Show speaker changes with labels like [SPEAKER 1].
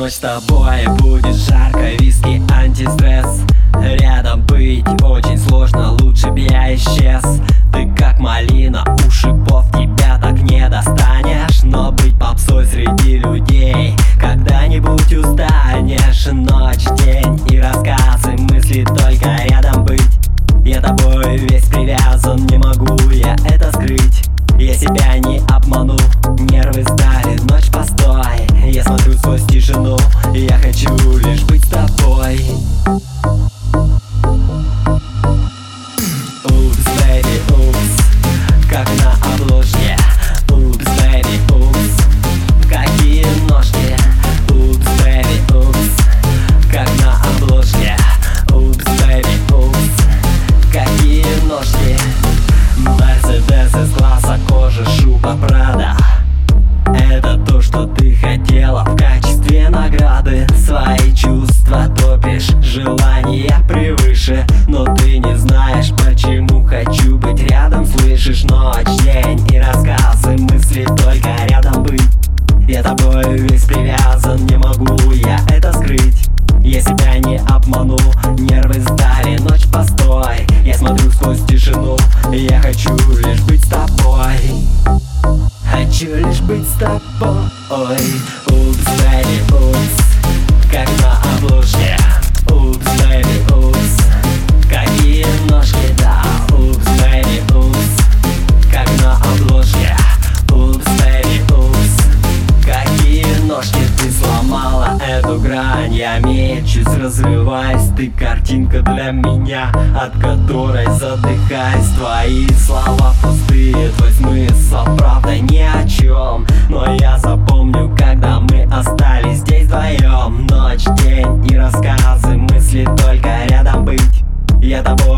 [SPEAKER 1] Ночь с тобой будет жарко, виски, антистресс. Рядом быть очень сложно, лучше б я исчез. Ты как малина, у шипов тебя так не достанешь. Но быть попсой среди людей когда-нибудь устанешь. Ночь, день и рассказы, мысли только рядом быть. Я тобой весь привязан, не могу я это скрыть. Я себя не обману, нервы сдали, ночь постой. Я смотрю сквозь тишину, я хочу лишь быть с тобой. Упс, бэйби, упс, как на обложке. Упс, бэйби, упс, какие ножки. Упс, бэйби, упс, как на обложке. Упс, бэйби, упс, какие ножки. Мерседес из класса кожи, шуба Прада. Это то, что ты хотела в качестве награды. Свои чувства топишь, желания превыше. Но ты не знаешь, почему хочу быть рядом. Слышишь, ночь, день и рассказы, мысли только рядом быть. Я тобой весь привязан, не могу я это скрыть. Я себя не обману, нервы сдали, ночь постой. Я смотрю сквозь тишину, я хочу лишь быть с тобой. Хочу лишь быть с тобой. Упс, бэйби, упс, как на обложке. Упс, бэйби, упс, какие ножки, да. Упс, бэйби, упс, как на обложке. Упс, бэйби, упс, какие ножки. Ты сломала эту грань, я мечусь, развиваясь. Ты картинка для меня, от которой задыхаюсь. Твои слова пустые, твой смысл правда ни о чем. Но я запомню, когда мы остались здесь вдвоем. Ночь, день и рассказы, мысли только рядом быть. Я тобой